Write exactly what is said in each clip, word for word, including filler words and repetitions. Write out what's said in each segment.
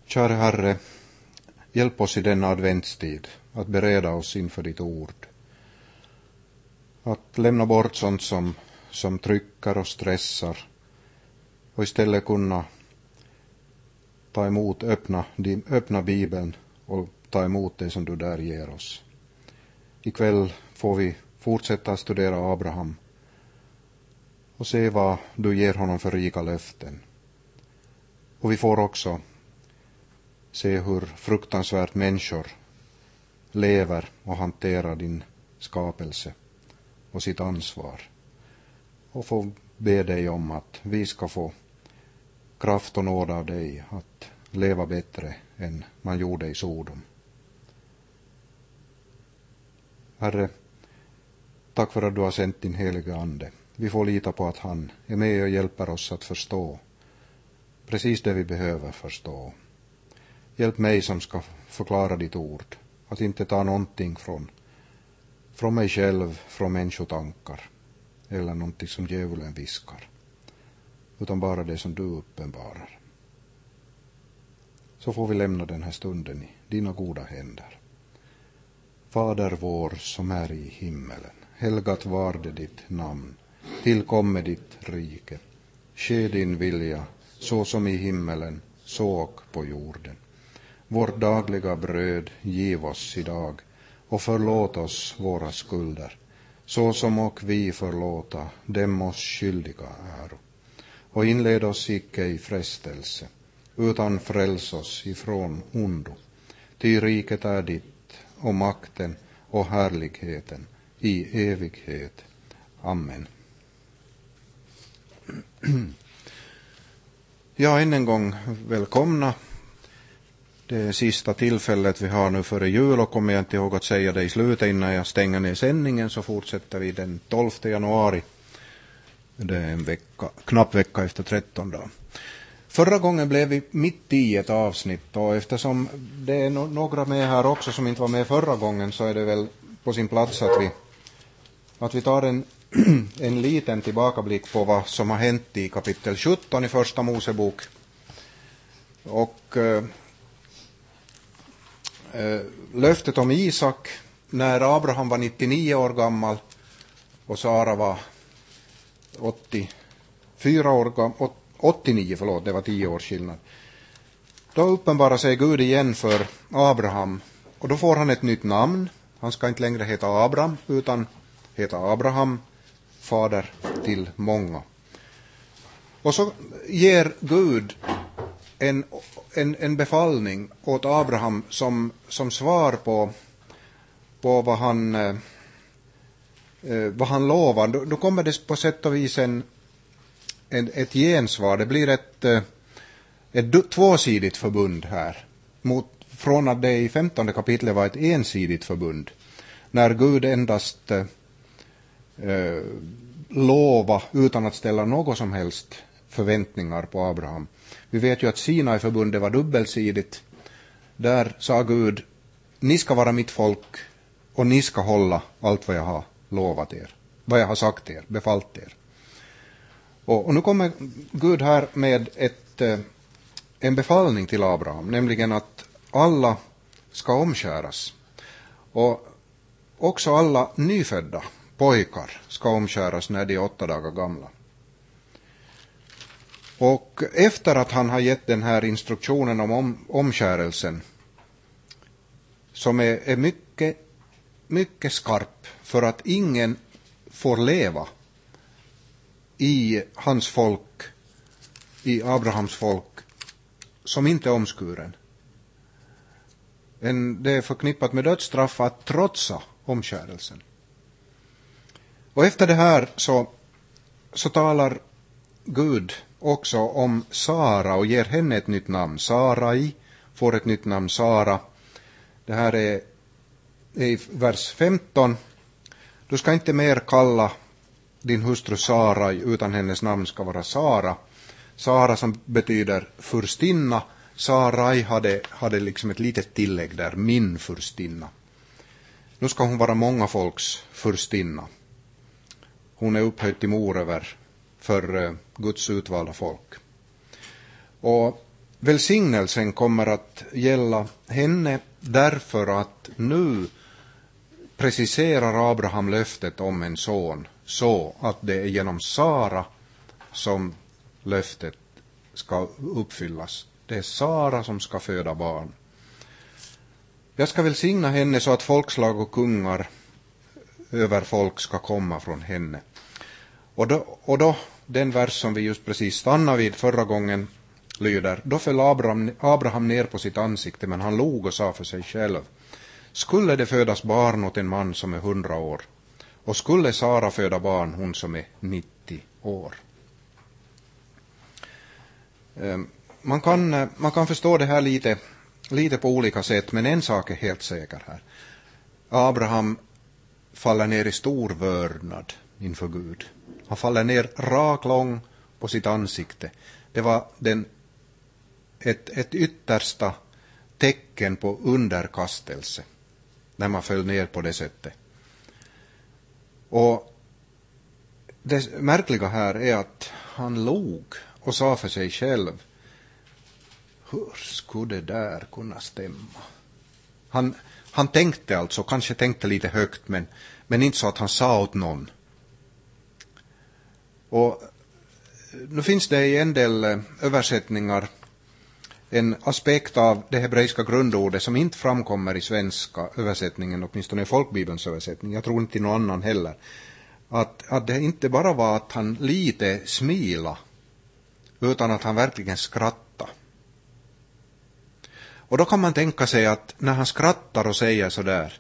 Kära Herre, hjälp oss i denna adventstid att bereda oss inför ditt ord. Att lämna bort sånt som, som trycker och stressar och istället kunna ta emot, öppna, öppna Bibeln och ta emot det som du där ger oss. Ikväll får vi fortsätta studera Abraham och se vad du ger honom för rika löften. Och vi får också se hur fruktansvärt människor lever och hanterar din skapelse och sitt ansvar. Och få be dig om att vi ska få kraft och nåd av dig att leva bättre än man gjorde i Sodom. Herre, tack för att du har sänt din heliga ande. Vi får lita på att han är med och hjälper oss att förstå precis det vi behöver förstå. Hjälp mig som ska förklara ditt ord, att inte ta någonting från, från mig själv, från människotankar eller någonting som djävulen viskar, utan bara det som du uppenbarar. Så får vi lämna den här stunden i dina goda händer. Fader vår som är i himmelen, helgat varde ditt namn, tillkomme ditt rike. Ske din vilja, så som i himmelen, så och på jorden. Vårt dagliga bröd giv oss idag, och förlåt oss våra skulder, så som och vi förlåta dem oss skyldiga äro. Och inled oss icke i frestelse, utan fräls oss ifrån ondo. Ty riket är ditt, och makten och härligheten i evighet. Amen. Ja, än en gång välkomna. Det är sista tillfället vi har nu före jul, och kommer jag inte ihåg att säga det i slutet innan jag stänger ner sändningen, så fortsätter vi den tolfte januari. Det är en vecka, knapp vecka efter tretton dagar. Förra gången blev vi mitt i ett avsnitt, och eftersom det är no- några med här också som inte var med förra gången, så är det väl på sin plats att vi, att vi tar en, en liten tillbakablick på vad som har hänt i kapitel sjutton i första Mosebok. Och eh, eh, löftet om Isak när Abraham var nittionio år gammal och Sara var åttiofyra år gammal, åttionio, förlåt, det var tio års skillnad. Då uppenbarar sig Gud igen för Abraham, och då får han ett nytt namn. Han ska inte längre heta Abraham utan heta Abraham, fader till många. Och så ger Gud en, en, en befallning åt Abraham som, som svar på, på vad han, eh, vad han lovar. Då, då kommer det på sätt och vis en Ett, ett gensvar. Det blir ett, ett tvåsidigt förbund här. Mot, från att det i femtonde kapitlet var ett ensidigt förbund. När Gud endast eh, lova utan att ställa något som helst förväntningar på Abraham. Vi vet ju att Sinai-förbundet var dubbelsidigt. Där sa Gud, ni ska vara mitt folk och ni ska hålla allt vad jag har lovat er. Vad jag har sagt er, befallt er. Och, och nu kommer Gud här med ett, eh, en befallning till Abraham, nämligen att alla ska omskäras. Och också alla nyfödda pojkar ska omskäras när de är åtta dagar gamla. Och efter att han har gett den här instruktionen om, om omskärelsen, som är, är mycket, mycket skarp, för att ingen får leva i hans folk, i Abrahams folk, som inte är omskuren. En, det är förknippat med dödsstraff att trotsa omskärelsen. Och efter det här så, så talar Gud också om Sara och ger henne ett nytt namn. Sarai får ett nytt namn, Sara. Det här är, är i vers femton. Du ska inte mer kalla din hustru Sarai, utan hennes namn ska vara Sara. Sara som betyder furstinna. Sarai hade, hade liksom ett litet tillägg där, min furstinna. Nu ska hon vara många folks furstinna. Hon är upphöjd till mor över för uh, Guds utvalda folk. Och välsignelsen kommer att gälla henne därför att nu preciserar Abraham löftet om en son så att det är genom Sara som löftet ska uppfyllas. Det är Sara som ska föda barn. Jag ska välsigna henne så att folkslag och kungar över folk ska komma från henne. Och då, och då den vers som vi just precis stannade vid förra gången lyder: då föll Abraham, Abraham ner på sitt ansikte, men han log och sa för sig själv: skulle det födas barn åt en man som är hundra år, och skulle Sara föda barn, hon som är nittio år. Man kan, man kan förstå det här lite, lite på olika sätt, men en sak är helt säker här. Abraham faller ner i stor vördnad inför Gud. Han faller ner raklång på sitt ansikte. Det var den, ett, ett yttersta tecken på underkastelse när man föll ner på det sättet. Och det märkliga här är att han log och sa för sig själv: hur skulle det där kunna stämma? Han, han tänkte alltså, kanske tänkte lite högt, men, men inte så att han sa åt någon. Och nu finns det i en del översättningar en aspekt av det hebreiska grundordet som inte framkommer i svenska översättningen, åtminstone i folkbibelns översättning. Jag tror inte i någon annan heller. Att, att det inte bara var att han lite smila, utan att han verkligen skratta. Och då kan man tänka sig att när han skrattar och säger så där,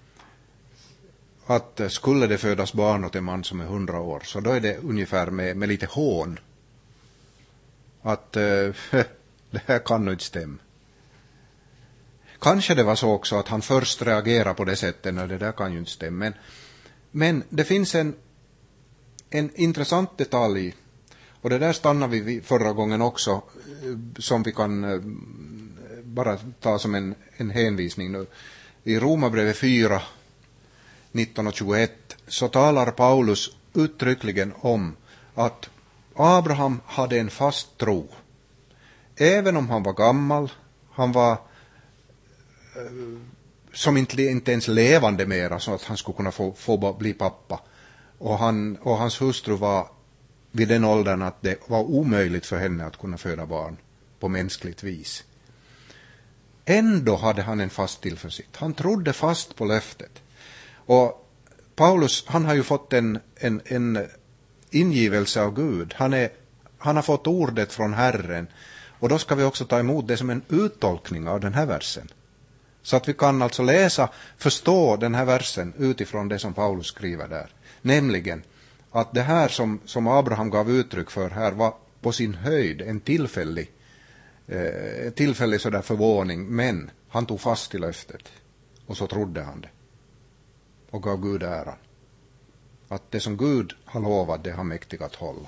att skulle det födas barn åt en man som är hundra år, så då är det ungefär med, med lite hån. Att äh, det här kan nog inte stämma. Kanske det var så också att han först reagerar på det sättet, när det där kan ju inte stämma. Men, men det finns en, en intressant detalj, och det där stannar vi vid förra gången också, som vi kan äh, bara ta som en, en hänvisning nu. I Romarbrevet fyra, nitton och tjugoett så talar Paulus uttryckligen om att Abraham hade en fast tro. Även om han var gammal, han var eh, som inte, inte ens levande mera, så att han skulle kunna få, få bli pappa. Och, han, och hans hustru var vid den åldern att det var omöjligt för henne att kunna föda barn på mänskligt vis. Ändå hade han en fast tillförsikt. Han trodde fast på löftet. Och Paulus, han har ju fått en, en, en ingivelse av Gud. Han, är, han har fått ordet från Herren. Och då ska vi också ta emot det som en uttolkning av den här versen. Så att vi kan alltså läsa, förstå den här versen utifrån det som Paulus skriver där. Nämligen att det här som, som Abraham gav uttryck för här var på sin höjd en tillfällig, eh, tillfällig sådär förvåning. Men han tog fast i löftet. Och så trodde han det. Och gav Gud äran. Att det som Gud har lovat, det har mäktigt att hålla.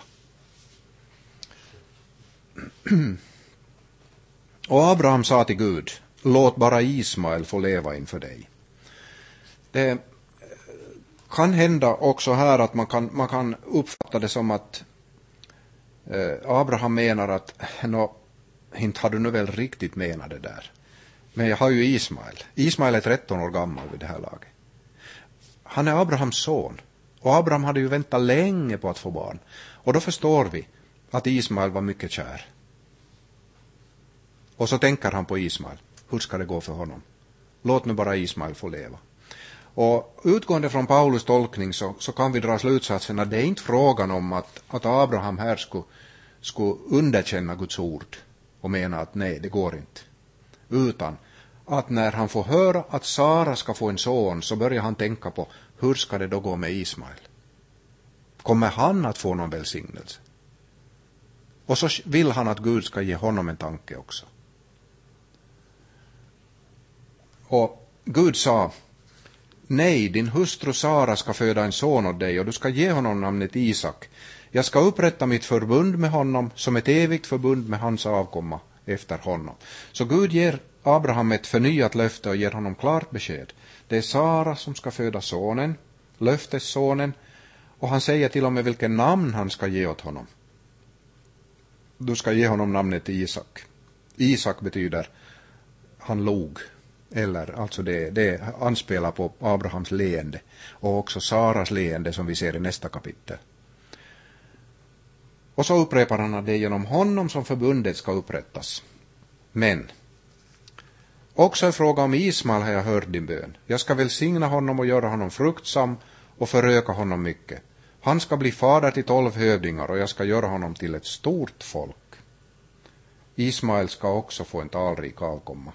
Och Abraham sa till Gud: låt bara Ismael få leva inför dig. Det kan hända också här att man kan, man kan uppfatta det som att eh, Abraham menar att no, inte har du nu väl riktigt menat det där. Men jag har ju Ismael. Ismael är tretton år gammal vid det här laget. Han är Abrahams son. Och Abraham hade ju väntat länge på att få barn. Och då förstår vi att Ismael var mycket kär. Och så tänker han på Ismael. Hur ska det gå för honom? Låt nu bara Ismael få leva. Och utgående från Paulus tolkning så, så kan vi dra slutsatsen att det är inte frågan om att, att Abraham här skulle, skulle underkänna Guds ord och mena att nej, det går inte. Utan att när han får höra att Sara ska få en son, så börjar han tänka på: hur ska det då gå med Ismael? Kommer han att få någon välsignelse? Och så vill han att Gud ska ge honom en tanke också. Och Gud sa: nej, din hustru Sara ska föda en son åt dig, och du ska ge honom namnet Isak. Jag ska upprätta mitt förbund med honom som ett evigt förbund med hans avkomma efter honom. Så Gud ger Abraham ett förnyat löfte och ger honom klart besked. Det är Sara som ska föda sonen, löftessonen, och han säger till och med vilken namn han ska ge åt honom. Du ska ge honom namnet Isak. Isak betyder han log. Eller alltså det, det anspelar på Abrahams leende. Och också Saras leende som vi ser i nästa kapitel. Och så upprepar han att det är genom honom som förbundet ska upprättas. Men också i fråga om Ismael har jag hört din bön. Jag ska välsigna honom och göra honom fruktsam och föröka honom mycket. Han ska bli fader till tolv hövdingar och jag ska göra honom till ett stort folk. Ismael ska också få en talrik avkomma.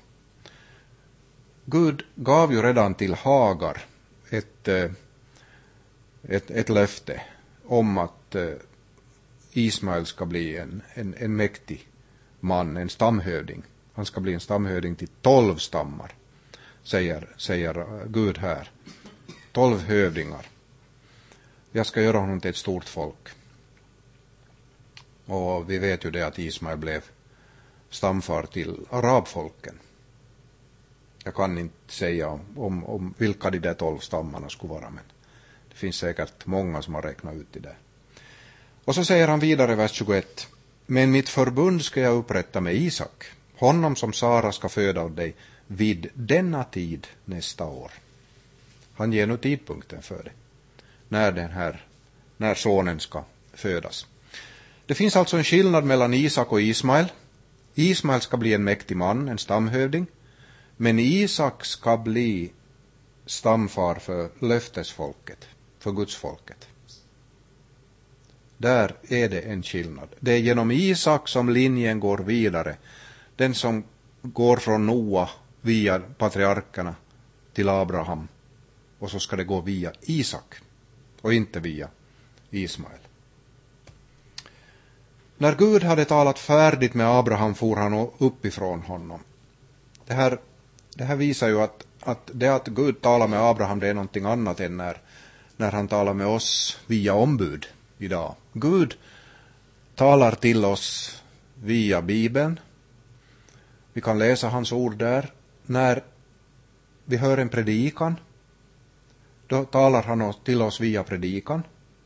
Gud gav ju redan till Hagar ett, ett, ett löfte om att Ismael ska bli en, en, en mäktig man, en stamhövding. Han ska bli en stamhövding till tolv stammar, säger, säger Gud här. Tolv hövdingar. Jag ska göra honom till ett stort folk. Och vi vet ju det att Ismael blev stamfar till arabfolken. Jag kan inte säga om, om, om vilka de där tolv stammarna skulle vara, men det finns säkert många som har räknat ut det där. Och så säger han vidare i vers tjugoett. Men mitt förbund ska jag upprätta med Isak, honom som Sara ska föda åt dig vid denna tid nästa år. Han ger nu tidpunkten för det. När den här, när sonen ska födas. Det finns alltså en skillnad mellan Isak och Ismael. Ismael ska bli en mäktig man, en stamhövding. Men Isak ska bli stamfar för löftesfolket, för Guds folket. Där är det en skillnad. Det är genom Isak som linjen går vidare. Den som går från Noa via patriarkerna till Abraham. Och så ska det gå via Isak och inte via Ismael. När Gud hade talat färdigt med Abraham for han uppifrån honom. Det här, det här visar ju att, att det att Gud talar med Abraham det är någonting annat än när, när han talar med oss via ombud idag. Gud talar till oss via Bibeln. Vi kan läsa hans ord där. När vi hör en predikan, då talar han till oss via predikan.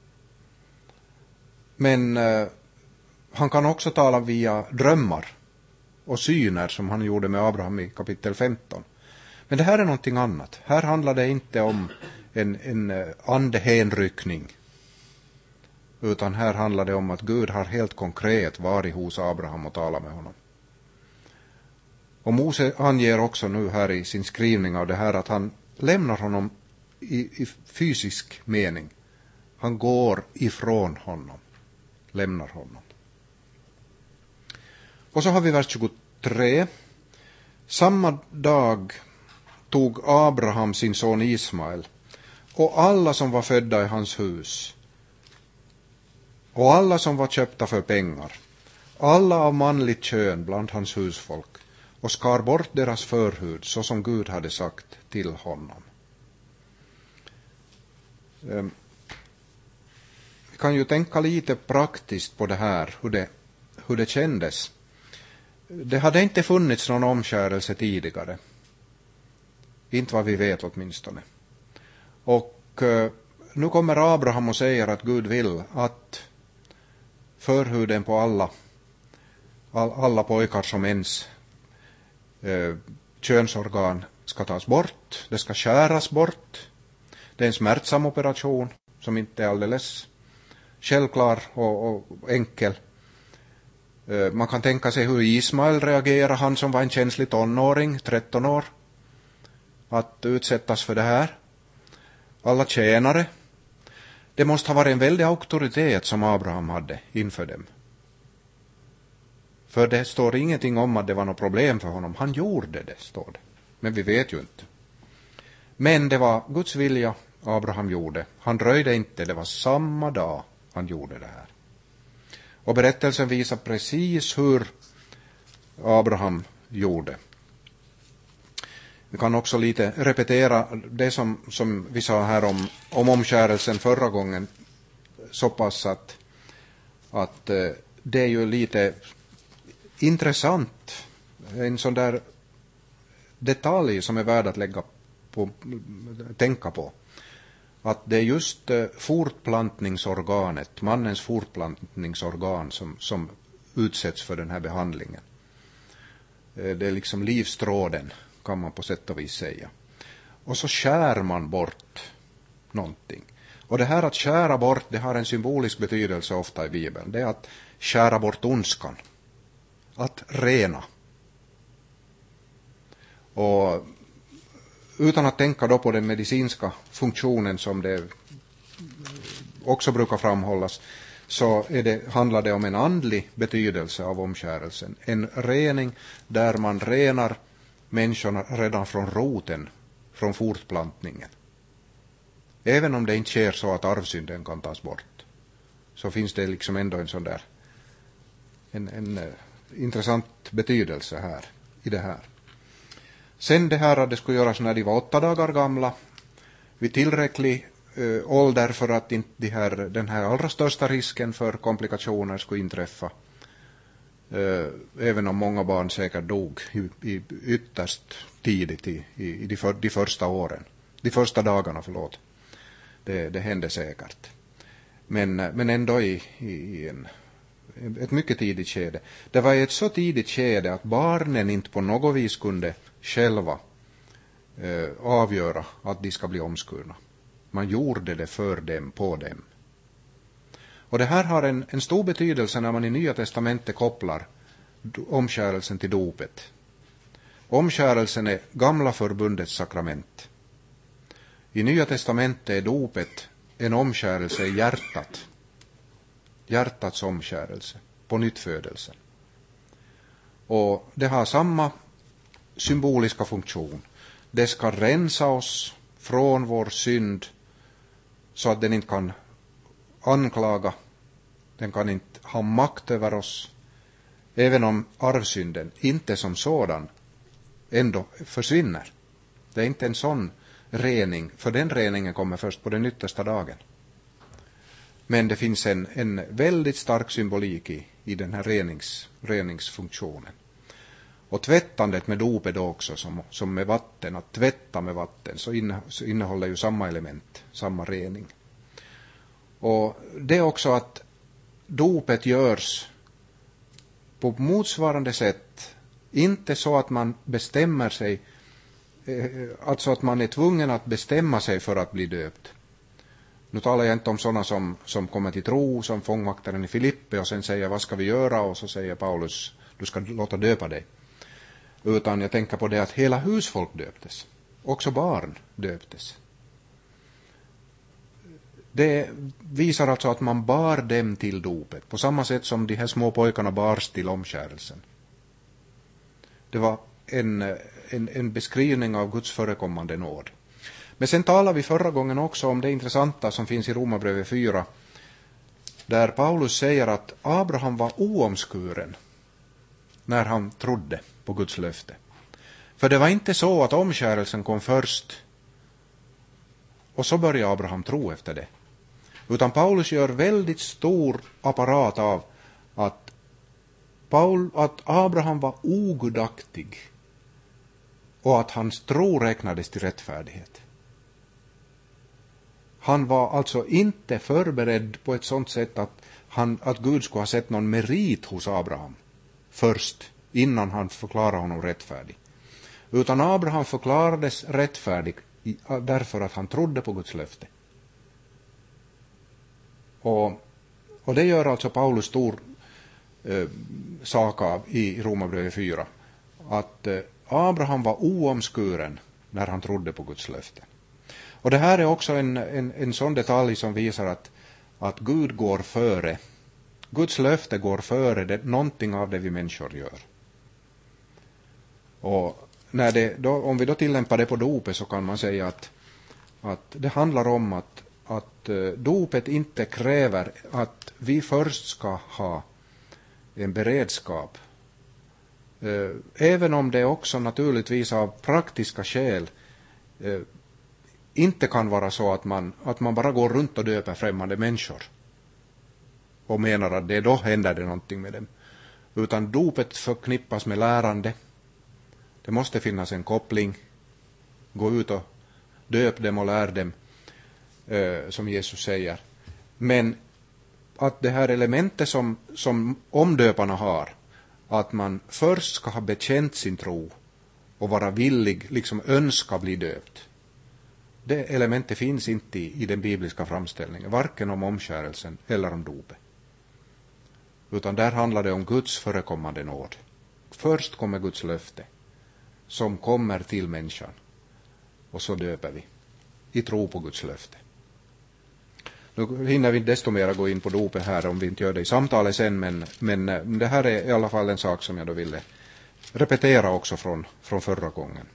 Men eh, han kan också tala via drömmar och syner som han gjorde med Abraham i kapitel femton. Men det här är någonting annat. Här handlar det inte om en, en andehänryckning. Utan här handlar det om att Gud har helt konkret varit hos Abraham och talat med honom. Och Mose anger också nu här i sin skrivning av det här att han lämnar honom i, i fysisk mening. Han går ifrån honom. Lämnar honom. Och så har vi vers tjugotre. Samma dag tog Abraham sin son Ismael och alla som var födda i hans hus och alla som var köpta för pengar, alla av manligt kön bland hans husfolk, och skar bort deras förhud så som Gud hade sagt till honom. Um, vi kan ju tänka lite praktiskt på det här, hur det, hur det kändes. Det hade inte funnits någon omskärelse tidigare. Inte vad vi vet åtminstone. Och uh, nu kommer Abraham och säger att Gud vill att förhuden på alla, all, alla pojkar som ens eh, könsorgan ska tas bort. Det ska skäras bort. Det är en smärtsam operation som inte är alldeles självklar och, och enkel. Eh, man kan tänka sig hur Ismael reagerar, han som var en känslig tonåring, tretton år. Att utsättas för det här. Alla tjänare. Det måste ha varit en väldig auktoritet som Abraham hade inför dem. För det står ingenting om att det var något problem för honom. Han gjorde det, står det. Men vi vet ju inte. Men det var Guds vilja Abraham gjorde. Han dröjde inte, det var samma dag han gjorde det här. Och berättelsen visar precis hur Abraham gjorde. Vi kan också lite repetera det som, som vi sa här om, om omskärelsen förra gången. Så pass att, att eh, det är ju lite intressant. En sån där detalj som är värd att lägga på, tänka på. Att det är just eh, fortplantningsorganet, mannens fortplantningsorgan som, som utsätts för den här behandlingen. Det är liksom livstråden, kan man på sätt och vis säga. Och så skär man bort någonting. Och det här att skära bort, det har en symbolisk betydelse ofta i Bibeln. Det är att skära bort ondskan. Att rena. Och utan att tänka då på den medicinska funktionen som det också brukar framhållas, så är det, handlar det om en andlig betydelse av omskärelsen. En rening där man renar människorna redan från roten, från fortplantningen. Även om det inte sker så att arvsynden kan tas bort, så finns det liksom ändå en sån där en, en uh, intressant betydelse här i det här. Sen det här att det skulle göras när de var åtta dagar gamla, vid tillräcklig uh, ålder för att inte de här, den här allra största risken för komplikationer skulle inträffa. Uh, även om många barn säkert dog i, i ytterst tidigt i, i, i de, för, de första åren. De första dagarna, förlåt. Det, det hände säkert. Men, men ändå i, i en, ett mycket tidigt skede. Det var ett så tidigt skede att barnen inte på något vis kunde själva eh, avgöra att de ska bli omskurna. Man gjorde det för dem, på dem. Och det här har en, en stor betydelse när man i Nya testamentet kopplar omskärelsen till dopet. Omskärelsen är gamla förbundets sakrament. I Nya testamentet är dopet en omskärelse i hjärtat. Hjärtats omskärelse, på nyttfödelsen. Och det har samma symboliska funktion. Det ska rensa oss från vår synd så att den inte kan anklaga, den kan inte ha makt över oss. Även om arvsynden inte som sådan ändå försvinner. Det är inte en sån rening, för den reningen kommer först på den yttersta dagen. Men det finns en, en väldigt stark symbolik i, i den här renings, reningsfunktionen. Och tvättandet med dopet då också, som, som med vatten, att tvätta med vatten, så, inne, så innehåller ju samma element, samma rening. Och det är också att dopet görs på motsvarande sätt, inte så att man bestämmer sig, alltså att man är tvungen att bestämma sig för att bli döpt. Nu talar jag inte om sådana som, som kommer till tro, som fångvaktaren i Filippe, och sen säger vad ska vi göra, och så säger Paulus du ska låta döpa dig. Utan jag tänker på det att hela husfolk döptes. Också barn döptes. Det visar alltså att man bar dem till dopet, på samma sätt som de här små pojkarna bars till omskärelsen. Det var en, en, en beskrivning av Guds förekommande nåd. Men sen talar vi förra gången också om det intressanta som finns i Romarbrevet fyra, där Paulus säger att Abraham var oomskuren när han trodde på Guds löfte. För det var inte så att omskärelsen kom först och så började Abraham tro efter det. Utan Paulus gör väldigt stor apparat av att, Paul, att Abraham var ogudaktig och att hans tro räknades till rättfärdighet. Han var alltså inte förberedd på ett sådant sätt att, han, att Gud skulle ha sett någon merit hos Abraham först innan han förklarade honom rättfärdig. Utan Abraham förklarades rättfärdig därför att han trodde på Guds löfte. Och, och det gör alltså Paulus stor eh, sak av i Romarbrevet fyra. Att eh, Abraham var oomskuren när han trodde på Guds löfte. Och det här är också en, en, en sån detalj som visar att, att Gud går före. Guds löfte går före det, någonting av det vi människor gör. Och när det, då, om vi då tillämpar det på dopet, så kan man säga att, att det handlar om att, att uh, dopet inte kräver att vi först ska ha en beredskap. Uh, även om det också naturligtvis av praktiska skäl uh, inte kan vara så att man, att man bara går runt och döper främmande människor och menar att det då händer det någonting med dem. Utan dopet förknippas med lärande. Det måste finnas en koppling. Gå ut och döp dem och lär dem, eh, som Jesus säger. Men att det här elementet som, som omdöparna har, att man först ska ha bekänt sin tro och vara villig, liksom önska bli döpt. Det elementet finns inte i, i den bibliska framställningen, varken om omskärelsen eller om dopet. Utan där handlar det om Guds förekommande nåd. Först kommer Guds löfte som kommer till människan. Och så döper vi i tro på Guds löfte. Nu hinner vi desto mer gå in på dopet här om vi inte gör det i samtalet sen. Men, men det här är i alla fall en sak som jag då ville repetera också från, från förra gången.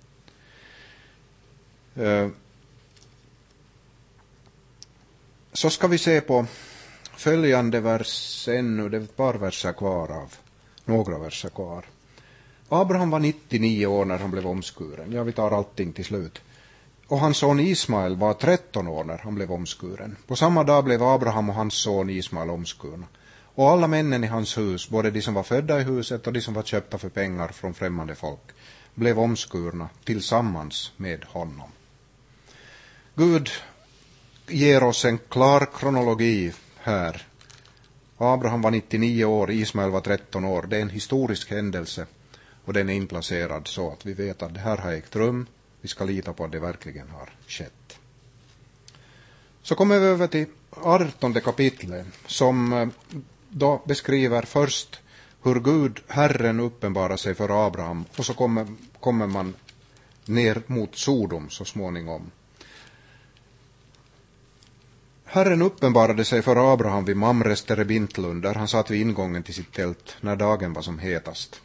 Så ska vi se på följande vers ännu. Det är ett par verser kvar av. Några verser kvar. Abraham var nittionio år när han blev omskuren. Ja, vi tar allting till slut. Och hans son Ismael var tretton år när han blev omskuren. På samma dag blev Abraham och hans son Ismael omskurna. Och alla männen i hans hus, både de som var födda i huset och de som var köpta för pengar från främmande folk, blev omskurna tillsammans med honom. Gud ger oss en klar kronologi här. Abraham var nittionio år, Ismael var tretton år. Det är en historisk händelse och den är inplacerad så att vi vet att det här har ägt rum. Vi ska lita på att det verkligen har skett. Så kommer vi över till artonde kapitlet som då beskriver först hur Gud, Herren, uppenbarar sig för Abraham och så kommer, kommer man ner mot Sodom så småningom. Herren uppenbarade sig för Abraham vid Mamres terebintlund där han satt vid ingången till sitt tält när dagen var som hetast.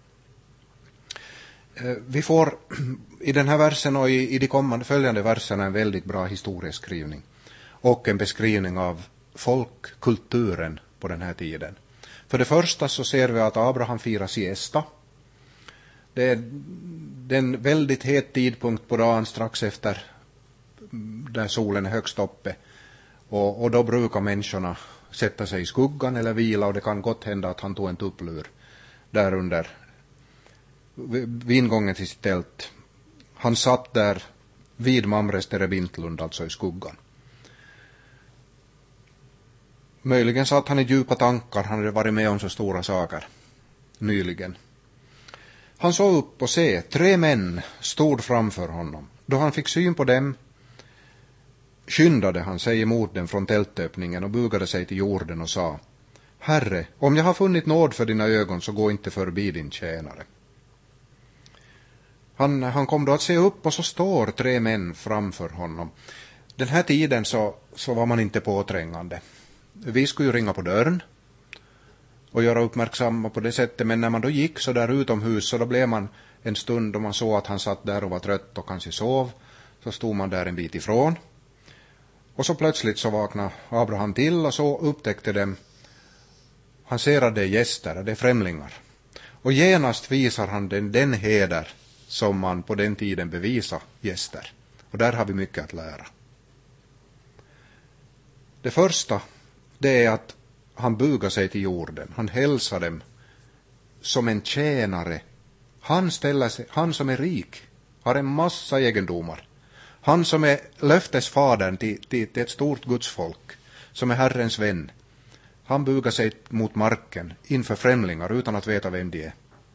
Vi får i den här versen och i, i de kommande följande verserna en väldigt bra historieskrivning och en beskrivning av folkkulturen på den här tiden. För det första så ser vi att Abraham firar siesta. Det är en väldigt het tidpunkt på dagen strax efter där solen är högst uppe. Och, och då brukar människorna sätta sig i skuggan eller vila och det kan gott hända att han tog en tupplur där under vid ingången till sitt tält. Han satt där vid Mamres terebintlund, alltså i skuggan. Möjligen satt han i djupa tankar, han hade varit med om så stora saker nyligen. Han såg upp och se, tre män stod framför honom. Då han fick syn på dem skyndade han sig emot dem från tältöppningen och bugade sig till jorden och sa: Herre, om jag har funnit nåd för dina ögon så gå inte förbi din tjänare. Han, han kom då att se upp och så står tre män framför honom. Den här tiden så, så var man inte påträngande. Vi skulle ju ringa på dörren och göra uppmärksamma på det sättet, men när man då gick så där utomhus så då blev man en stund och man såg att han satt där och var trött och kanske sov, så stod man där en bit ifrån. Och så plötsligt så vaknade Abraham till och så upptäckte dem. Han ser att det är gäster, det är främlingar. Och genast visar han den, den heder som man på den tiden bevisar gäster. Och där har vi mycket att lära. Det första, det är att han bugar sig till jorden. Han hälsar dem som en tjänare. Han ställer sig, han som är rik, har en massa egendomar. Han som är löftesfadern till, till, till ett stort gudsfolk, som är Herrens vän. Han bugar sig mot marken inför främlingar utan att veta vem de är.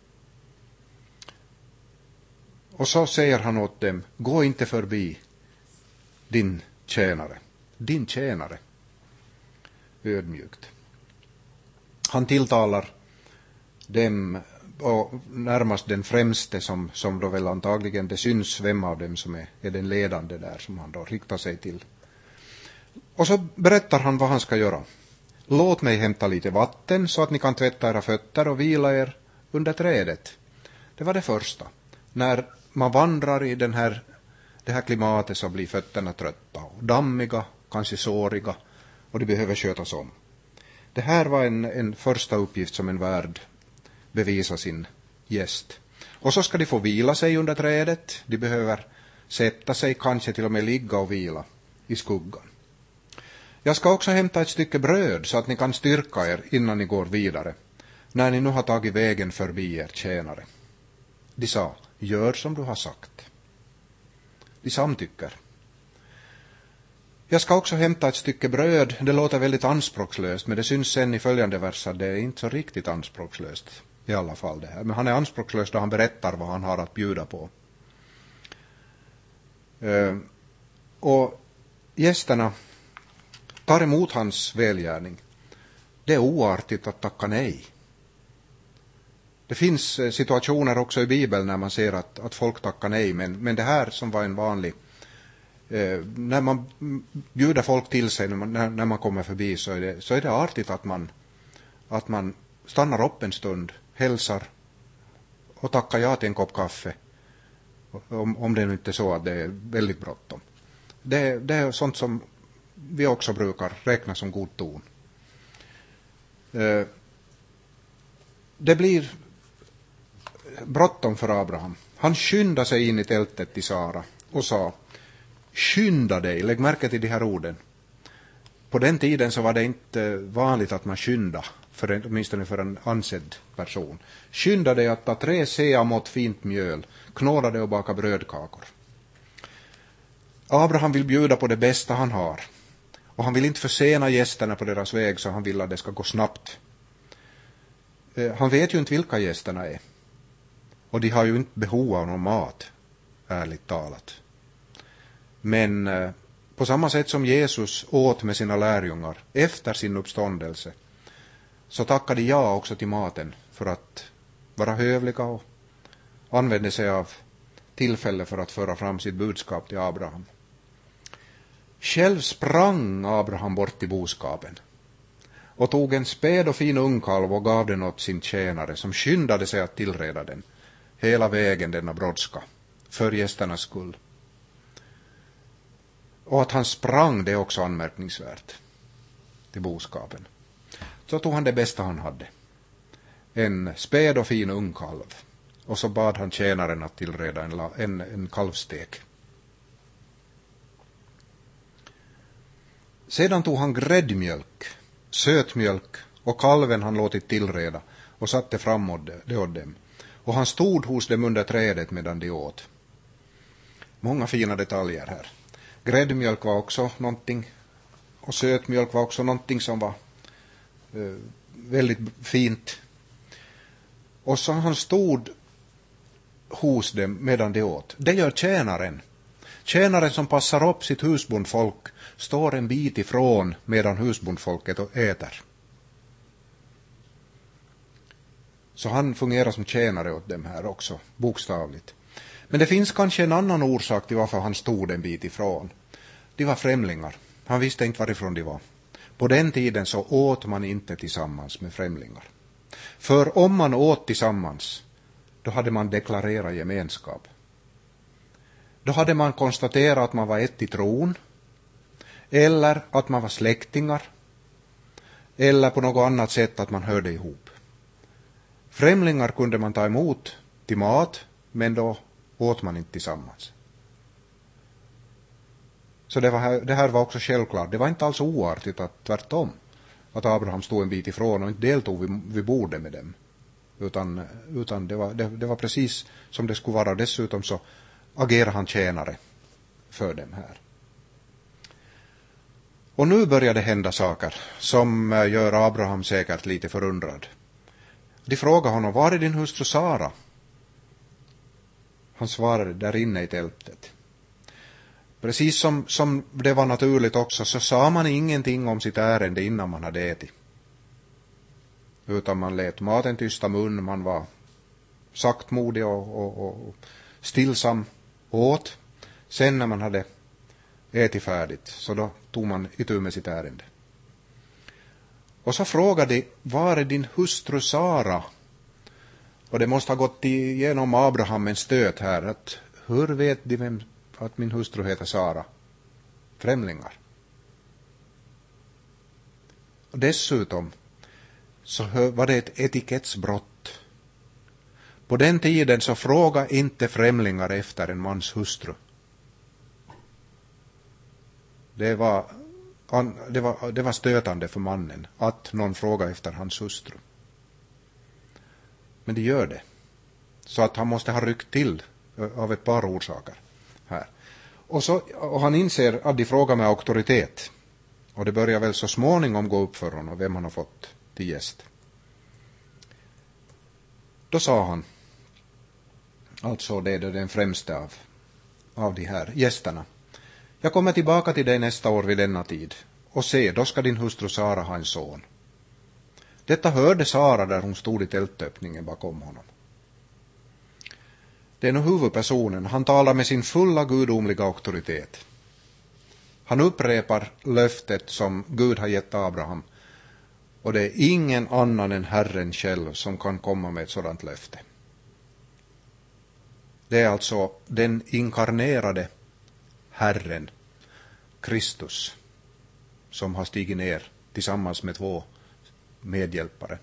Och så säger han åt dem: gå inte förbi din tjänare. Din tjänare. Ödmjukt. Han tilltalar dem, och närmast den främste som, som då väl antagligen det syns vem av dem som är, är den ledande där som han då riktar sig till. Och så berättar han vad han ska göra. Låt mig hämta lite vatten så att ni kan tvätta era fötter och vila er under trädet. Det var det första. När man vandrar i den här, det här klimatet så blir fötterna trötta och dammiga, kanske såriga, och de behöver skötas om. Det här var en, en första uppgift som en värd bevisa sin gäst. Och så ska de få vila sig under trädet. De behöver sätta sig, kanske till och med ligga och vila i skuggan. Jag ska också hämta ett stycke bröd så att ni kan styrka er innan ni går vidare, när ni nu har tagit vägen förbi er tjänare. De sa: gör som du har sagt. De samtycker. Jag ska också hämta ett stycke bröd. Det låter väldigt anspråkslöst, men det syns sen i följande verser. Det är inte så riktigt anspråkslöst. i alla fall det här. Men han är anspråkslös då han berättar vad han har att bjuda på. Uh, och gästerna tar emot hans välgärning. Det är oartigt att tacka nej. Det finns situationer också i Bibeln när man ser att, att folk tackar nej. Men, men det här som var en vanlig... Eh, när man bjuder folk till sig, när man, när, när man kommer förbi, så är det, så är det artigt att man, att man stannar upp en stund, hälsar och tackar ja till en kopp kaffe. Om, om det inte är så att det är väldigt bråttom. Det, det är sånt som vi också brukar räkna som god ton. Eh, det blir bråttom för Abraham. Han skyndade sig in i tältet till Sara och sa: skynda dig. Lägg märke till de här orden. På den tiden så var det inte vanligt att man skynda, för en, åtminstone för en ansedd person. Skynda dig att ta tre sea mått fint mjöl, knåda det och baka brödkakor. Abraham vill bjuda på det bästa han har. Och han vill inte försena gästerna på deras väg, så han vill att det ska gå snabbt. Eh, han vet ju inte vilka gästerna är. Och de har ju inte behov av någon mat, ärligt talat. Men eh, på samma sätt som Jesus åt med sina lärjungar efter sin uppståndelse, så tackade de ja också till maten för att vara hövliga och använde sig av tillfälle för att föra fram sitt budskap till Abraham. Själv sprang Abraham bort till boskapen och tog en späd och fin ungkalv och gav den åt sin tjänare, som skyndade sig att tillreda den hela vägen denna brådska för gästernas skull. Och att han sprang, det är också anmärkningsvärt, till boskapen. Så tog han det bästa han hade, en späd och fin ungkalv, och så bad han tjänaren att tillreda en, en, en kalvstek. Sedan tog han gräddmjölk, sötmjölk och kalven han låtit tillreda och satte fram det åt dem. Och han stod hos dem under trädet medan de åt. Många fina detaljer här. Gräddmjölk var också någonting, och sötmjölk var också någonting som var eh, väldigt fint. Och så han stod hos dem medan de åt. Det gör tjänaren. Tjänaren som passar upp sitt husbondfolk står en bit ifrån medan husbondfolket äter. Så han fungerar som tjänare åt dem här också, bokstavligt. Men det finns kanske en annan orsak till varför han stod en bit ifrån. De var främlingar. Han visste inte varifrån de var. På den tiden så åt man inte tillsammans med främlingar. För om man åt tillsammans, då hade man deklarerat gemenskap. Då hade man konstaterat att man var ett i tron, eller att man var släktingar, eller på något annat sätt att man hörde ihop. Främlingar kunde man ta emot till mat, men då åt man inte tillsammans. Så det, var, det här var också självklart. Det var inte alls oartigt, att tvärtom, att Abraham stod en bit ifrån och inte deltog vid, vid bordet med dem. Utan, utan det, var, det, det var precis som det skulle vara. Dessutom så agerar han tjänare för dem här. Och nu börjar det hända saker som gör Abraham säkert lite förundrad. De frågar honom: var är din hustru Sara? Han svarade: där inne i tältet. Precis som, som det var naturligt också, så sa man ingenting om sitt ärende innan man hade ätit. Utan man lät maten tysta mun, man var saktmodig och, och, och stillsam åt. Sen när man hade ätit färdigt, så då tog man itu med sitt ärende. Och så frågade de: var är din hustru Sara? Och det måste ha gått igenom Abraham en stöt här, att hur vet de vem, att min hustru heter Sara? Främlingar. Och dessutom så var det ett etikettsbrott. På den tiden så fråga inte främlingar efter en mans hustru. Det var, det var, det var stötande för mannen att någon frågar efter hans hustru. Men det gör det. Så att han måste ha ryckt till av ett par orsaker här. Och, så, och han inser att de frågar med auktoritet. Och det börjar väl så småningom gå upp för honom vem han har fått till gäst. Då sa han, alltså det är den främste av, av de här gästerna: jag kommer tillbaka till dig nästa år vid denna tid, och se, då ska din hustru Sara ha en son. Detta hörde Sara där hon stod i tältöppningen bakom honom. Det är nu huvudpersonen. Han talar med sin fulla gudomliga auktoritet. Han upprepar löftet som Gud har gett Abraham. Och det är ingen annan än Herren själv som kan komma med ett sådant löfte. Det är alltså den inkarnerade Herren, Kristus, som har stigit ner tillsammans med två medhjälpare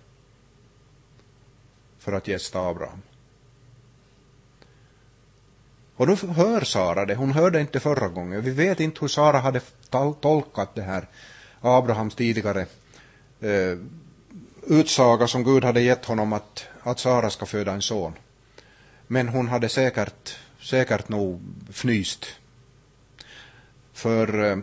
för att gästa Abraham. Och då hör Sara det. Hon hörde inte förra gången. Vi vet inte hur Sara hade tolkat det här Abrahams tidigare eh, utsaga som Gud hade gett honom att, att Sara ska föda en son. Men hon hade säkert, säkert nog fnyst. För eh,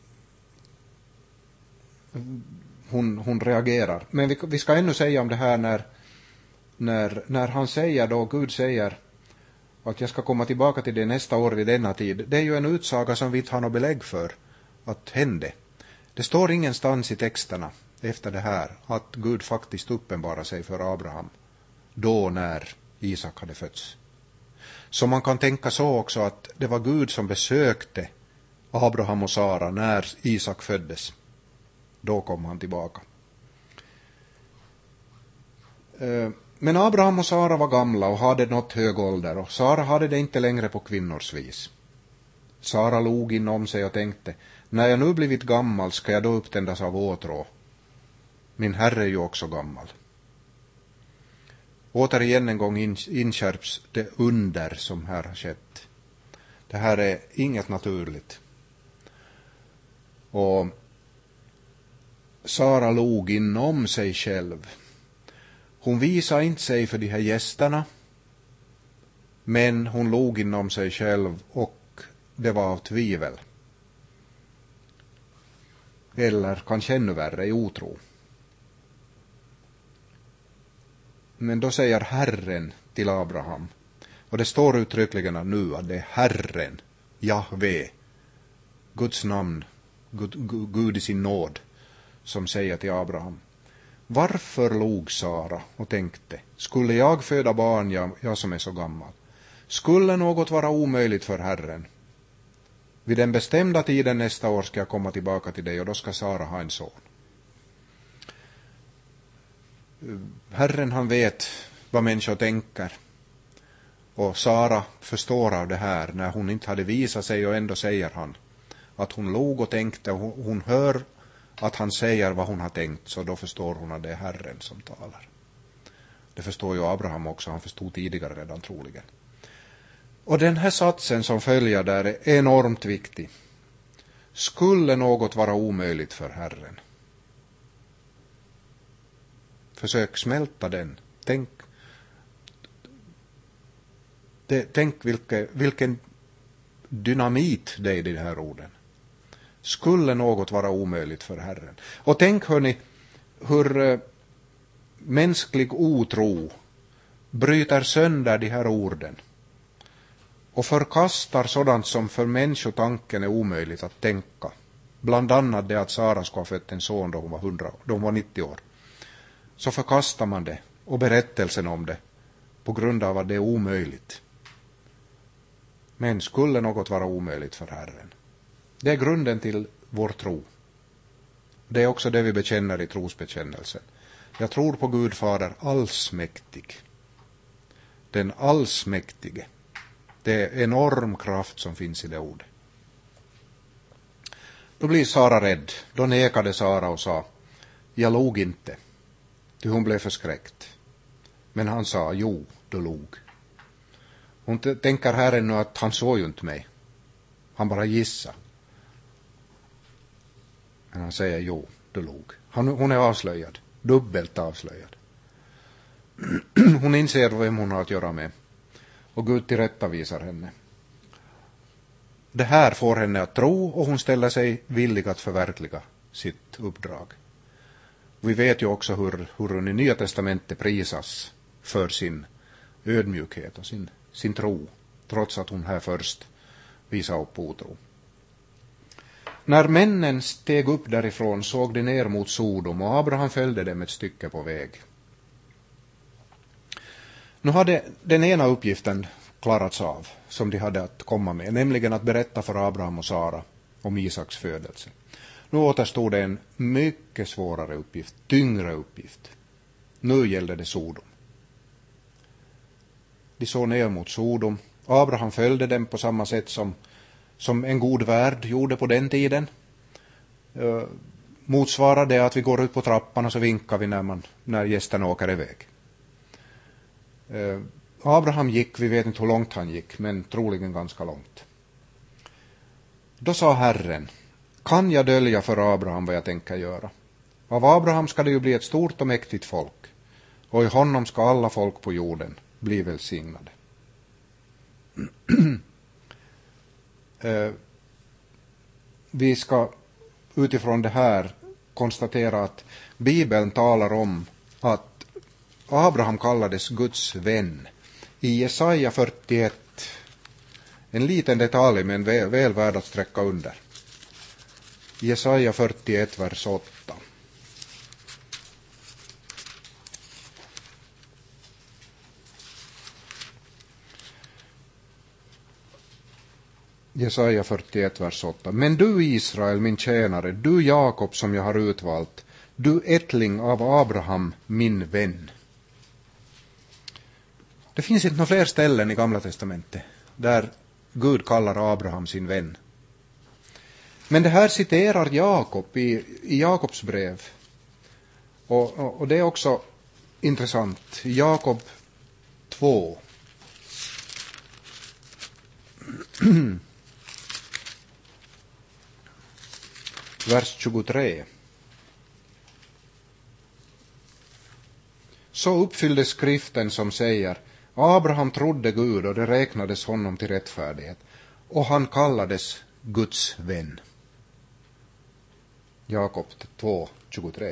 hon, hon reagerar. Men vi, vi ska ännu säga om det här när, när, när han säger då, Gud säger att jag ska komma tillbaka till det nästa år vid denna tid. Det är ju en utsaga som vi inte har något belägg för att hände. Det står ingenstans i texterna efter det här att Gud faktiskt uppenbarar sig för Abraham då när Isak hade fötts. Så man kan tänka så också att det var Gud som besökte Abraham och Sara när Isak föddes. Då kom han tillbaka. Men Abraham och Sara var gamla och hade nått hög ålder, och Sara hade det inte längre på kvinnors vis. Sara log inom sig och tänkte: när jag nu blivit gammal ska jag då upptändas av åtrå. Min herre är ju också gammal. Återigen en gång inskärps det under som här har skett. Det här är inget naturligt. Och Sara log inom sig själv. Hon visade inte sig för de här gästerna, men hon log inom sig själv, och det var av tvivel. Eller kanske ännu värre, i otro. Men då säger Herren till Abraham, och det står uttryckligen nu att det är Herren, Jahve, Guds namn, Gud, Gud i sin nåd, som säger till Abraham: varför log Sara och tänkte: skulle jag föda barn, jag, jag som är så gammal? Skulle något vara omöjligt för Herren? Vid den bestämda tiden nästa år ska jag komma tillbaka till dig, och då ska Sara ha en son. Herren, han vet vad människor tänker. Och Sara förstår av det här när hon inte hade visat sig, och ändå säger han att hon log och tänkte, och hon, hon hör att han säger vad hon har tänkt, så då förstår hon att det är Herren som talar. Det förstår ju Abraham också, han förstod tidigare redan troligen. Och den här satsen som följer där är enormt viktig. Skulle något vara omöjligt för Herren? Försök smälta den. Tänk, det, tänk vilke, vilken dynamit det är i de här orden. Skulle något vara omöjligt för Herren? Och tänk hörni, hur äh, mänsklig otro bryter sönder de här orden och förkastar sådant som för människotanken är omöjligt att tänka. Bland annat det att Sara skulle ha fött en son då hon var, hundra, då hon var nittio år. Så förkastar man det och berättelsen om det på grund av att det är omöjligt. Men skulle något vara omöjligt för Herren? Det är grunden till vår tro. Det är också det vi bekänner i trosbekännelsen. Jag tror på Gud Fader allsmäktig. Den allsmäktige. Det är enorm kraft som finns i det ordet. Då blir Sara rädd. Då nekade Sara och sa: jag log inte. Ty hon blev förskräckt. Men han sa: jo, du log. Hon t- tänker här ännu att han såg ju inte mig. Han bara gissar. Men han säger: jo, du log. Han, hon är avslöjad. Dubbelt avslöjad. Hon inser vem hon har att göra med. Och Gud tillrättavisar henne. Det här får henne att tro, och hon ställer sig villig att förverkliga sitt uppdrag. Vi vet ju också hur, hur hon i Nya testamentet prisas för sin ödmjukhet och sin, sin tro, trots att hon här först visade upp otro. När männen steg upp därifrån såg de ner mot Sodom, och Abraham följde dem ett stycke på väg. Nu hade den ena uppgiften klarats av som de hade att komma med, nämligen att berätta för Abraham och Sara om Isaks födelse. Nu återstod det en mycket svårare uppgift, tyngre uppgift. Nu gällde det Sodom. De såg ner mot Sodom. Abraham följde dem på samma sätt som, som en god värd gjorde på den tiden. Uh, motsvarade det att vi går ut på trappan och så vinkar vi när, man, när gästen åker iväg. Uh, Abraham gick, vi vet inte hur långt han gick, men troligen ganska långt. Då sa Herren: kan jag dölja för Abraham vad jag tänker göra? Av Abraham ska det ju bli ett stort och mäktigt folk, och i honom ska alla folk på jorden bli välsignade. uh, vi ska utifrån det här konstatera att Bibeln talar om att Abraham kallades Guds vän. I Jesaja fyrtioett, en liten detalj men väl, väl värd att sträcka under. Jesaja fyrtioett, vers åtta. Jesaja fyrtioett, vers åtta. Men du, Israel, min tjänare, du Jakob som jag har utvalt, du ättling av Abraham, min vän. Det finns inte några fler ställen i Gamla testamentet där Gud kallar Abraham sin vän. Men det här citerar Jakob i, i Jakobs brev. Och, och, och det är också intressant. Jakob två. Vers tjugotre. Så uppfylldes skriften som säger: Abraham trodde Gud och det räknades honom till rättfärdighet, och han kallades Guds vän. Jakob två tjugotre.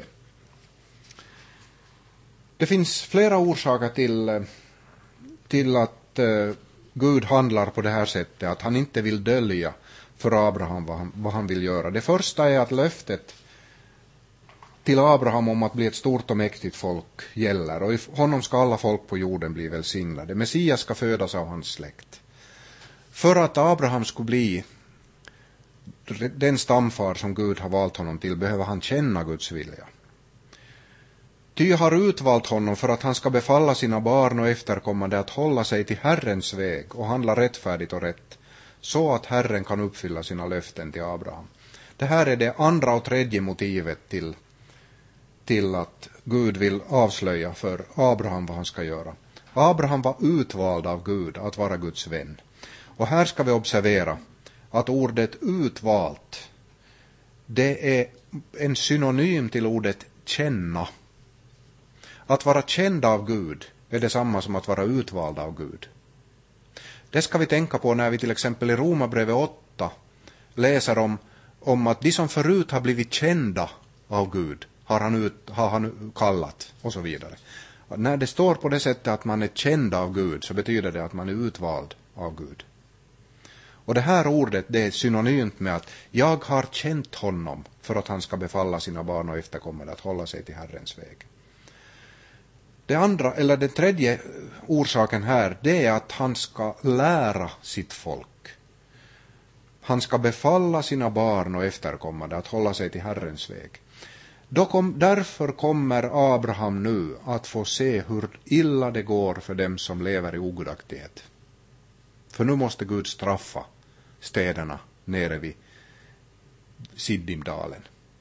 Det finns flera orsaker till, till att uh, Gud handlar på det här sättet, att han inte vill dölja för Abraham vad han, vad han vill göra. Det första är att löftet till Abraham om att bli ett stort och mäktigt folk gäller, och i honom ska alla folk på jorden bli välsignade. Messias ska födas av hans släkt. För att Abraham skulle bli den stamfar som Gud har valt honom till behöver han känna Guds vilja. Ty har utvalt honom för att han ska befalla sina barn och efterkommande att hålla sig till Herrens väg och handla rättfärdigt och rätt, så att Herren kan uppfylla sina löften till Abraham. Det här är det andra och tredje motivet till, till att Gud vill avslöja för Abraham vad han ska göra. Abraham var utvald av Gud att vara Guds vän. Och här ska vi observera att ordet utvalt, det är en synonym till ordet känna. Att vara känd av Gud är detsamma som att vara utvald av Gud. Det ska vi tänka på när vi till exempel i Romarbrevet åtta läser om, om att de som förut har blivit kända av Gud har han, ut, har han kallat och så vidare. När det står på det sättet att man är känd av Gud, så betyder det att man är utvald av Gud. Och det här ordet, det är synonymt med att jag har känt honom för att han ska befalla sina barn och efterkommande att hålla sig till Herrens väg. Det andra, eller den tredje orsaken här, det är att han ska lära sitt folk. Han ska befalla sina barn och efterkommande att hålla sig till Herrens väg. Då kom, därför kommer Abraham nu att få se hur illa det går för dem som lever i ogudaktighet. För nu måste Gud straffa städerna nere vid Siddimdalen.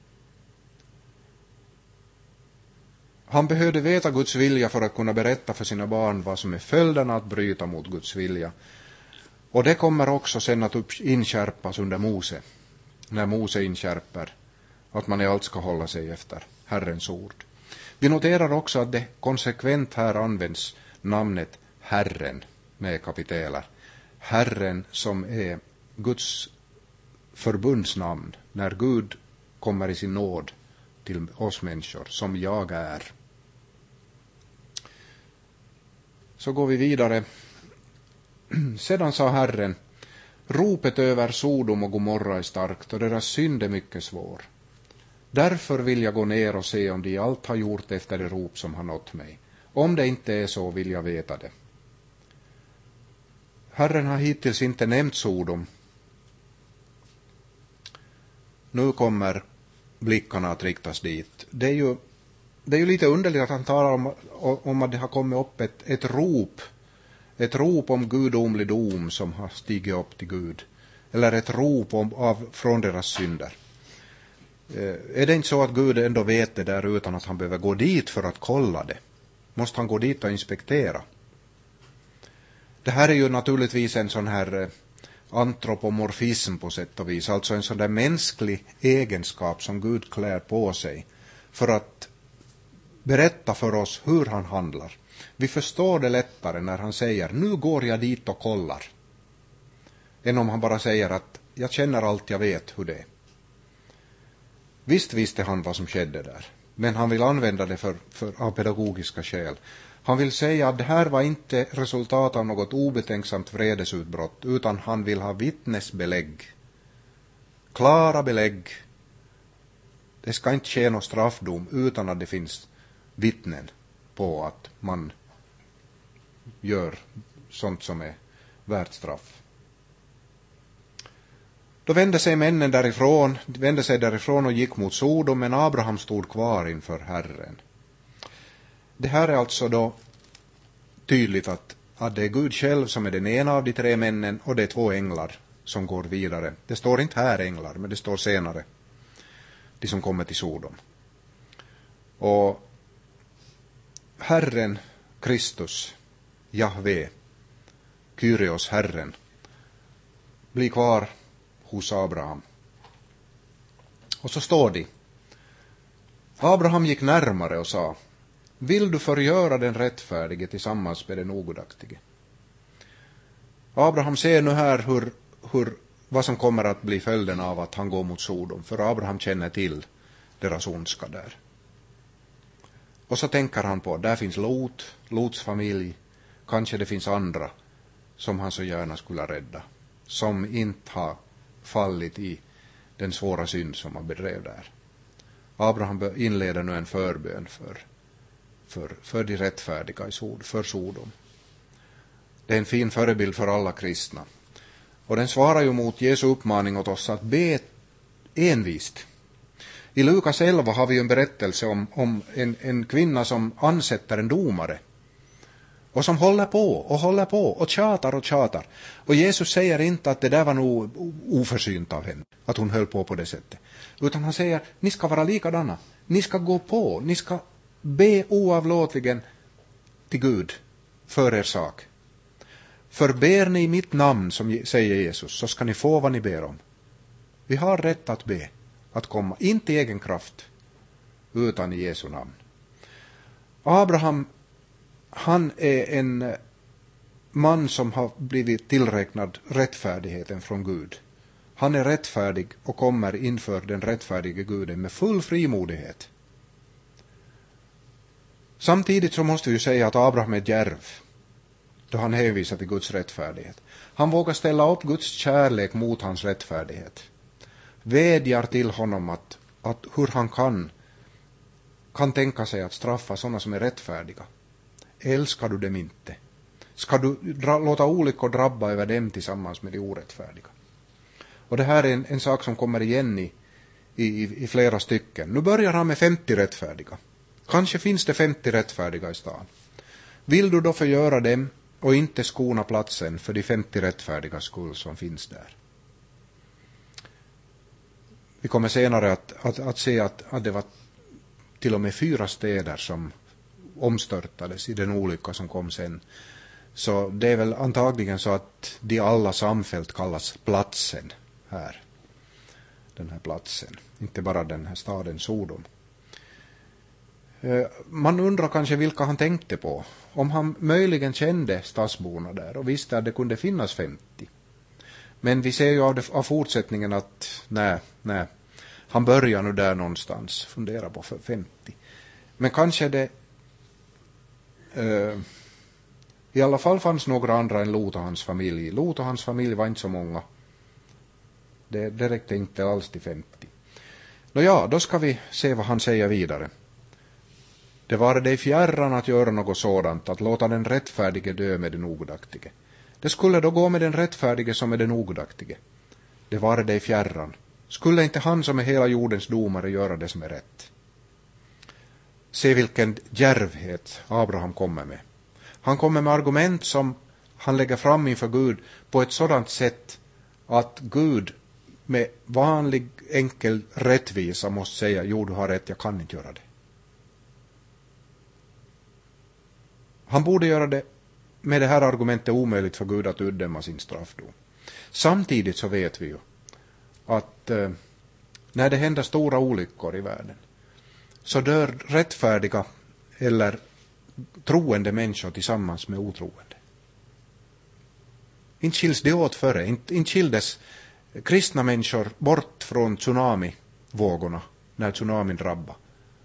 Han behövde veta Guds vilja för att kunna berätta för sina barn vad som är följderna att bryta mot Guds vilja. Och det kommer också sen att inskärpas under Mose, när Mose inskärper att man i allt ska hålla sig efter Herrens ord. Vi noterar också att det konsekvent här används namnet Herren med kapiteler. Herren som är Guds förbundsnamn när Gud kommer i sin nåd till oss människor, som jag är. Så går vi vidare. Sedan sa Herren, ropet över Sodom och Gomorra är starkt och deras synd är mycket svår. Därför vill jag gå ner och se om de allt har gjort efter det rop som har nått mig. Om det inte är så vill jag veta det. Herren har hittills inte nämnt Sodom. Nu kommer blickarna att riktas dit. Det är ju, det är ju lite underligt att han talar om, om att det har kommit upp ett, ett rop. Ett rop om gudomlig dom som har stigit upp till Gud. Eller ett rop om, av, från deras synder. Eh, är det inte så att Gud ändå vet det där utan att han behöver gå dit för att kolla det? Måste han gå dit och inspektera? Det här är ju naturligtvis en sån här eh, antropomorfism på sätt och vis. Alltså en sån där mänsklig egenskap som Gud klär på sig för att berätta för oss hur han handlar. Vi förstår det lättare när han säger, nu går jag dit och kollar. Än om han bara säger att jag känner allt, jag vet hur det är. Visst visste han vad som skedde där. Men han vill använda det för, för, av pedagogiska skäl. Han vill säga att det här var inte resultat av något obetänksamt vredesutbrott, utan han vill ha vittnesbelägg. Klara belägg. Det ska inte ske någon straffdom utan att det finns vittnen på att man gör sånt som är värt straff. Då vände sig männen därifrån, vände sig därifrån och gick mot Sodom, men Abraham stod kvar inför Herren. Det här är alltså då tydligt att, att det är Gud själv som är den ena av de tre männen och det är två änglar som går vidare. Det står inte här änglar, men det står senare. De som kommer till Sodom. Och Herren, Kristus, Jahve, Kyrios, Herren, blir kvar hos Abraham. Och så står det. Abraham gick närmare och sa, vill du förgöra den rättfärdige tillsammans med den ogudaktige? Abraham ser nu här hur, hur, vad som kommer att bli följden av att han går mot Sodom. För Abraham känner till deras ondska där. Och så tänker han på, där finns Lot, Lots familj. Kanske det finns andra som han så gärna skulle rädda. Som inte har fallit i den svåra synd som han bedrev där. Abraham inleder nu en förbön för, för, för de rättfärdiga i Sodom, för Sodom. Det är en fin förebild för alla kristna. Och den svarar ju mot Jesu uppmaning åt oss att be envist. I Lukas elva har vi ju en berättelse om, om en, en kvinna som ansätter en domare. Och som håller på och håller på och tjatar och tjatar. Och Jesus säger inte att det där var nog oförsynt av henne. Att hon höll på på det sättet. Utan han säger, ni ska vara likadana. Ni ska gå på. Ni ska be oavlåtligen till Gud för er sak. För ber ni i mitt namn, som säger Jesus, så ska ni få vad ni ber om. Vi har rätt att be. Att komma, inte i egen kraft, utan i Jesu namn. Abraham, han är en man som har blivit tillräknad rättfärdigheten från Gud. Han är rättfärdig och kommer inför den rättfärdige Guden med full frimodighet. Samtidigt så måste vi säga att Abraham är djärv, då han hänvisar till Guds rättfärdighet. Han vågar ställa upp Guds kärlek mot hans rättfärdighet. Vädjar till honom att, att hur han kan, kan tänka sig att straffa sådana som är rättfärdiga. Älskar du dem inte? Ska du dra, låta olyckor drabba över dem tillsammans med de orättfärdiga? Och det här är en, en sak som kommer igen i, i, i flera stycken. Nu börjar han med femtio rättfärdiga. Kanske finns det femtio rättfärdiga i stan. Vill du då förgöra dem och inte skona platsen för de femtio rättfärdiga skull som finns där? Vi kommer senare att, att, att se att, att det var till och med fyra städer som omstörtades i den olycka som kom sen. Så det är väl antagligen så att de alla samfällt kallas platsen här. Den här platsen. Inte bara den här staden Sodom. Man undrar kanske vilka han tänkte på. Om han möjligen kände stadsborna där och visste att det kunde finnas femtio. Men vi ser ju av, det, av fortsättningen att nej, nej. Han börjar nu där någonstans. Fundera på för femtio. Men kanske det... Uh, I alla fall fanns några andra än Lot och hans familj. Lot och hans familj var inte så många. Det, det räckte inte alls till femtio. Nå ja, då ska vi se vad han säger vidare. Det var dig fjärran att göra något sådant, att låta den rättfärdige dö med den ogudaktige. Det skulle då gå med den rättfärdige som med den ogudaktige. Det var dig fjärran. Skulle inte han som är hela jordens domare göra det som är rätt? Se vilken djärvhet Abraham kommer med. Han kommer med argument som han lägger fram inför Gud på ett sådant sätt att Gud med vanlig enkel rättvisa måste säga, jo, du har rätt, jag kan inte göra det. Han borde göra det med det här argumentet omöjligt för Gud att utdöma sin straffdom. Samtidigt så vet vi ju att eh, när det händer stora olyckor i världen så dör rättfärdiga eller troende människor tillsammans med otroende. Inte skiljs det åt före, inte, inte skildes kristna människor bort från tsunamivågorna när tsunamin drabbade.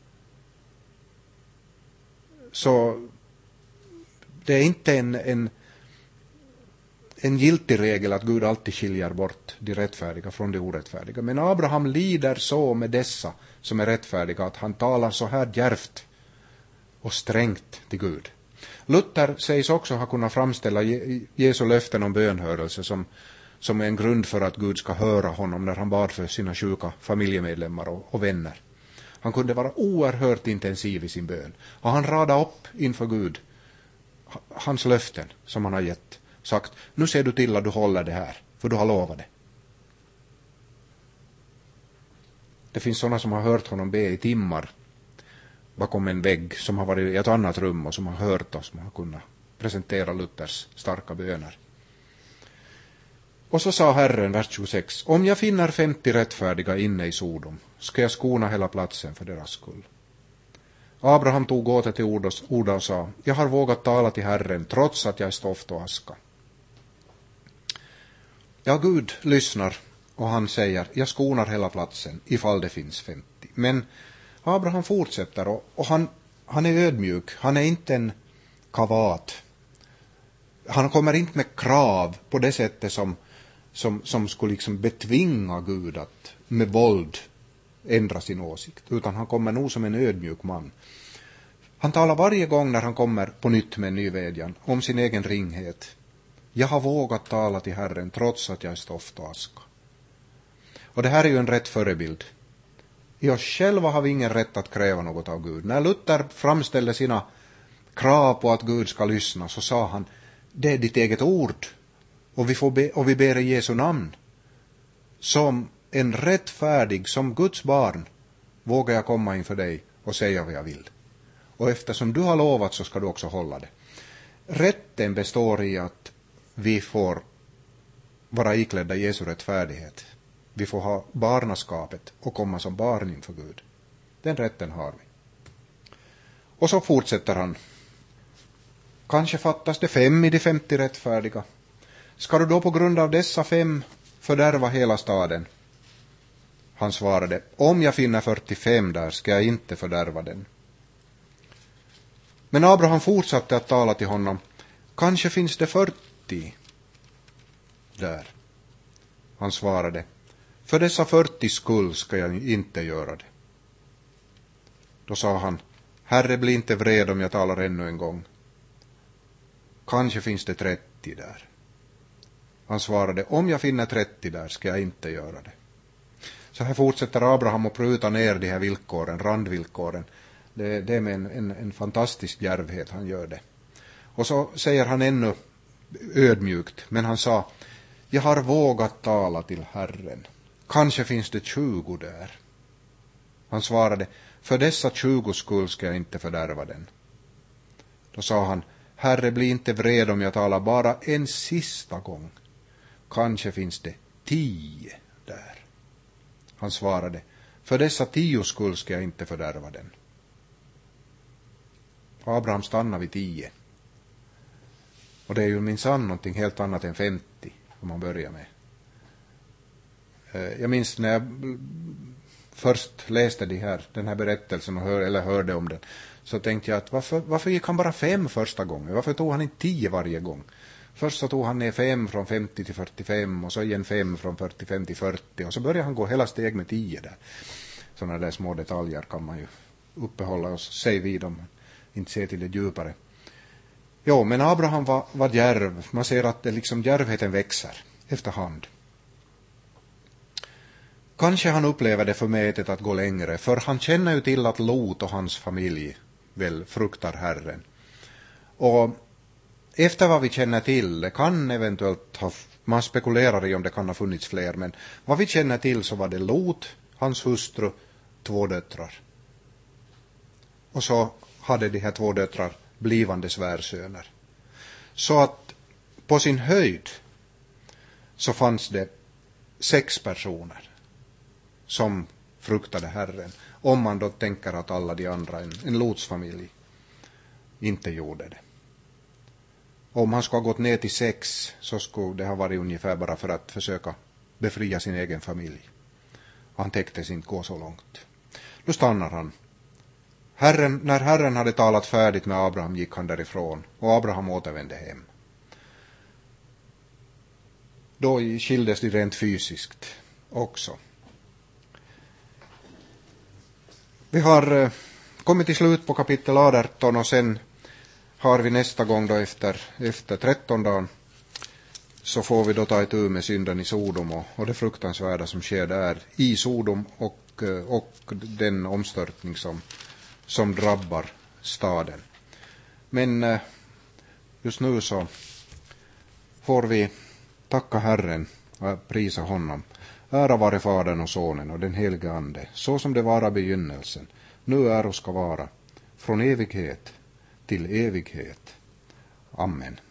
Så det är inte en, en, en giltig regel att Gud alltid skiljer bort de rättfärdiga från de orättfärdiga. Men Abraham lider så med dessa som är rättfärdiga att han talar så här djärvt och strängt till Gud. Luther sägs också ha kunnat framställa Jesu löften om bönhörelse som, som en grund för att Gud ska höra honom när han bad för sina sjuka familjemedlemmar och, och vänner. Han kunde vara oerhört intensiv i sin bön. Och han radade upp inför Gud hans löften som han har gett. Sagt, nu ser du till att du håller det här, för du har lovat det. Det finns sådana som har hört honom be i timmar bakom en vägg, som har varit i ett annat rum och som har hört oss, som har kunnat presentera Luthers starka böner. Och så sa Herren, vers tjugosex, om jag finner femtio rättfärdiga inne i Sodom, ska jag skona hela platsen för deras skull. Abraham tog åter till orda och sa, jag har vågat tala till Herren trots att jag är stoft och aska. Ja, Gud lyssnar och han säger, jag skonar hela platsen ifall det finns femtio. Men Abraham fortsätter och, och han, han är ödmjuk, han är inte en kavat. Han kommer inte med krav på det sättet som, som, som skulle liksom betvinga Gud att med våld ändra sin åsikt, utan han kommer nog som en ödmjuk man. Han talar varje gång när han kommer på nytt med en ny vädjan om sin egen ringhet. Jag har vågat tala till Herren trots att jag är stoft och aska. Och det här är ju en rätt förebild. I oss själva har vi ingen rätt att kräva något av Gud. När Luther framställde sina krav på att Gud ska lyssna så sa han, det är ditt eget ord och vi, får be, och vi ber i Jesu namn. Som en rättfärdig, som Guds barn, vågar jag komma inför dig och säga vad jag vill. Och eftersom du har lovat så ska du också hålla det. Rätten består i att vi får vara iklädda Jesu rättfärdighet. Vi får ha barnaskapet och komma som barn inför Gud. Den rätten har vi. Och så fortsätter han. Kanske fattas det fem i de femtio rättfärdiga. Ska du då på grund av dessa fem fördärva hela staden? Han svarade, om jag finner fyrtiofem där ska jag inte fördärva den. Men Abraham fortsatte att tala till honom. Kanske finns det fyrtio där. Han svarade, för dessa fyrtio skull ska jag inte göra det. Då sa han, Herre, bli inte vred om jag talar ännu en gång. Kanske finns det trettio där. Han svarade, om jag finner trettio där ska jag inte göra det. Så här fortsätter Abraham att pruta ner de här villkoren, randvillkoren. Det, det är med en, en, en fantastisk djärvhet han gör det. Och så säger han ännu ödmjukt, men han sa, jag har vågat tala till Herren. Kanske finns det tjugo där. Han svarade, för dessa tjugo skull ska jag inte fördärva den. Då sa han, Herre, bli inte vred om jag talar bara en sista gång. Kanske finns det tio där. Han svarade, för dessa tio skull ska jag inte fördärva den. Abraham stannar vid tio. Och det är ju minsann någonting helt annat än femtio, om man börjar med. Jag minns när jag först läste de här, den här berättelsen och hör, eller hörde om den, så tänkte jag att varför, varför gick han bara fem första gången? Varför tog han inte tio varje gång? Först så tog han ner fem från femtio till fyrtiofem och så igen fem från fyrtiofem till fyrtio och så började han gå hela steg med tio där. Sådana där små detaljer kan man ju uppehålla oss sig vid om man inte ser till det djupare. Jo, men Abraham var, var djärv. Man ser att det liksom djärvheten växer efterhand. Kanske han upplever det förmätet att gå längre, för han känner ju till att Lot och hans familj väl fruktar Herren. Och efter vad vi känner till, det kan eventuellt ha, man spekulerar i om det kan ha funnits fler, men vad vi känner till så var det Lot, hans hustru, två döttrar. Och så hade de här två döttrar blivande svärsöner. Så att på sin höjd så fanns det sex personer som fruktade Herren. Om man då tänker att alla de andra, en, en Lots familj, inte gjorde det. Om han skulle ha gått ner till sex så skulle det ha varit ungefär bara för att försöka befria sin egen familj. Han täcktes inte gå så långt. Nu stannar han. Herren, när Herren hade talat färdigt med Abraham gick han därifrån och Abraham återvände hem. Då skildes de rent fysiskt också. Vi har eh, kommit till slut på kapitel arton och sen har vi nästa gång då efter, efter tretton dagen så får vi då ta ett ur med synden i Sodom och, och det fruktansvärda som sker där i Sodom och, och den omstörtning som, som drabbar staden. Men just nu så får vi tacka Herren och prisa honom. Ära vare Fadern och Sonen och den helige Ande, så som det var i begynnelsen, nu är och ska vara, från evighet till evighet. Amen.